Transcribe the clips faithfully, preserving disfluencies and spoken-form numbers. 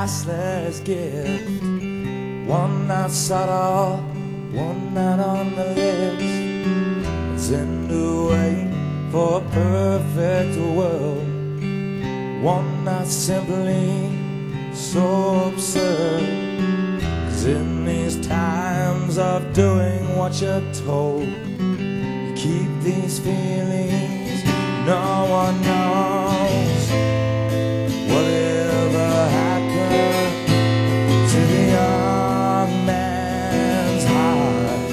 priceless gift, one not subtle, one not on the list. It's in the way for a perfect world, one not simply so absurd. 'Cause in these times of doing what you're told, you keep these feelings no one knows. Whatever happened to the young man's heart?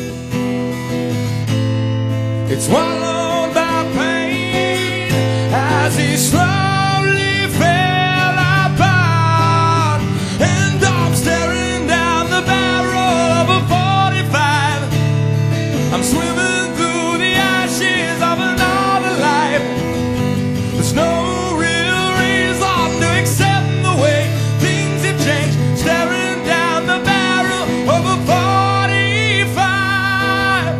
It's swallowed by pain as he slowly fell apart. And I'm staring down the barrel of a forty-five. I'm swimming through the ashes of another life. There's no real reason to accept the way things have changed. Staring down the barrel of a forty-five.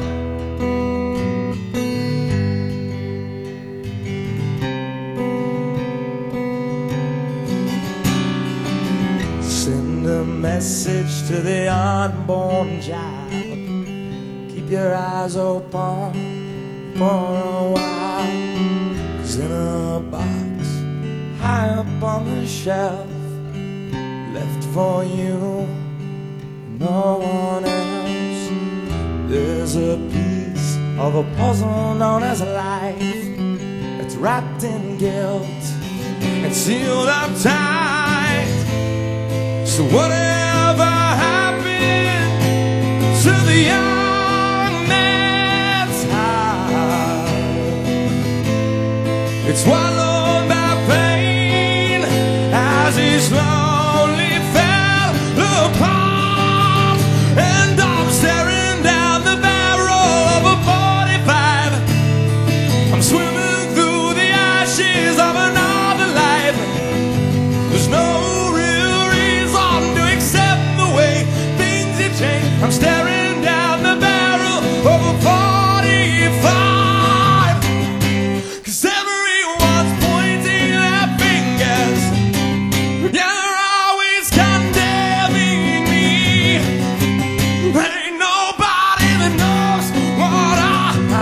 Send a message to the unborn child. Keep your eyes open for a while. 'Cause in a box high up on the shelf, left for you, no one else, there's a piece of a puzzle known as life. It's wrapped in guilt and sealed up tight. So whatever happened to the young man's heart? It's swallowed by pain as he slowly fell apart. And I'm staring down the barrel of a forty-five. I'm swimming through the ashes of another life. There's no real reason to accept the way things have changed. I'm staring down the barrel of a forty-five. 'Cause everyone's pointing their fingers, yeah, they're always condemning me. There ain't nobody that knows what I, I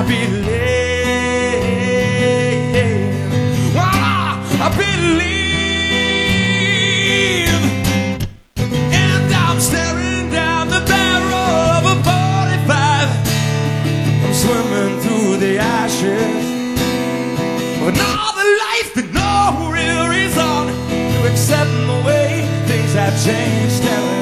believe, what I, I believe. And I'm staring down the barrel of a forty-five. I'm swimming through the ashes of another life, but no real reason to accept the way things have changed.